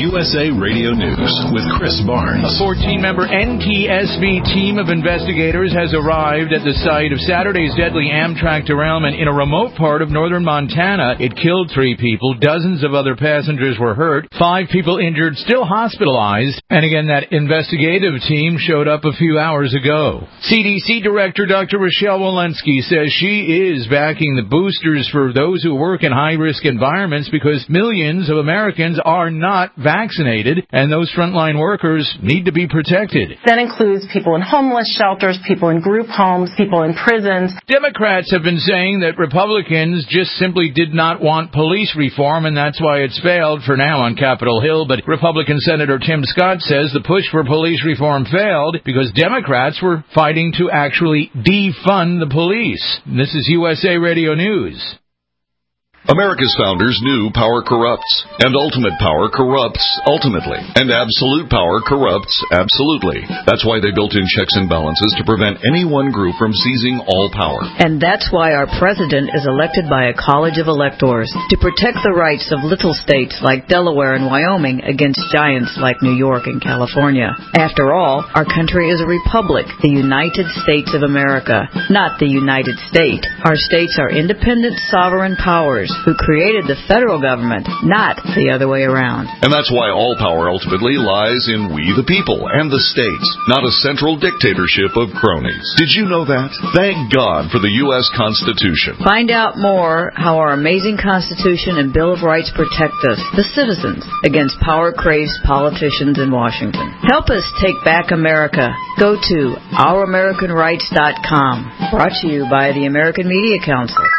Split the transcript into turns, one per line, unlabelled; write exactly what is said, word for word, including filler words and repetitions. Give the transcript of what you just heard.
U S A Radio News with Chris Barnes.
A fourteen-member N T S B team of investigators has arrived at the site of Saturday's deadly Amtrak derailment in a remote part of northern Montana. It killed three people. Dozens of other passengers were hurt. Five people injured, still hospitalized. And again, that investigative team showed up a few hours ago. C D C Director Doctor Rochelle Walensky says she is backing the boosters for those who work in high-risk environments because millions of Americans are not vaccinated, and those frontline workers need to be protected.
That includes people in homeless shelters, people in group homes, people in prisons.
Democrats have been saying that Republicans just simply did not want police reform, and that's why it's failed for now on Capitol Hill. But Republican Senator Tim Scott says the push for police reform failed because Democrats were fighting to actually defund the police. This is U S A Radio News.
America's founders knew power corrupts, and ultimate power corrupts ultimately, and absolute power corrupts absolutely. That's why they built in checks and balances to prevent any one group from seizing all power.
And that's why our president is elected by a college of electors to protect the rights of little states like Delaware and Wyoming against giants like New York and California. After all, our country is a republic, the United States of America, not the United States. Our states are independent, sovereign powers who created the federal government, not the other way around.
And that's why all power ultimately lies in we the people and the states, not a central dictatorship of cronies. Did you know that? Thank God for the U S Constitution.
Find out more how our amazing Constitution and Bill of Rights protect us, the citizens, against power-crazed politicians in Washington. Help us take back America. Go to our american rights dot com. Brought to you by the American Media Council.